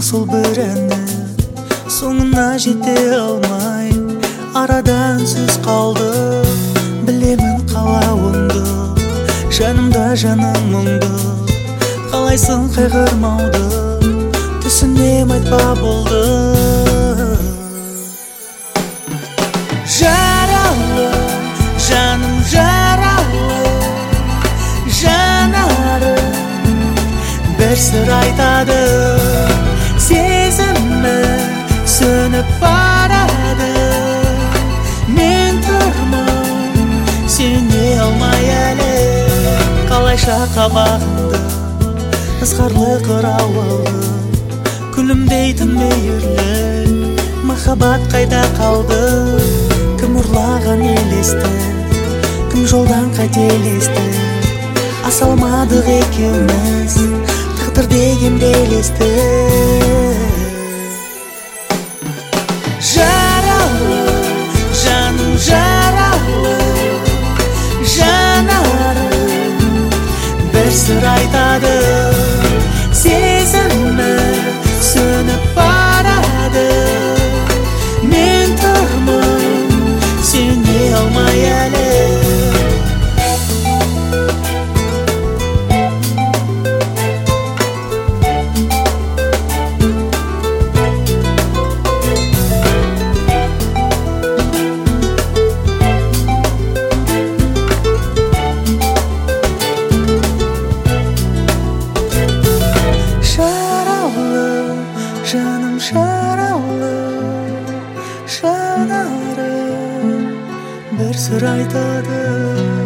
сол бір әні соңына жете алмай арада үнсіз қалды. Білемін қалауыңды, жанымда жаным мұңды, қалайсың қайғырмауды, түсінем айтпа болды. Жаралы, жаным жаралы, жанарым бір сыр айтады. Сезімі сөніп барады, мен тұрмын сене алмай әлі. Қалайша қабағыңды ызғарлы қырауылды, күлімдейтін мейірлі махаббат қайда қалды? Кім ұрлаған елесті, кім жолдан қателесті? Аса алмадық екеуміз тағдыр деген белесті. Жаралы, жаным жаралы, жанарым бір сыр айтады. Сезімі сөніп барады, мен тұрмын сене алмай әлі. Жаным жаралы, жанарым бір сыр айтады.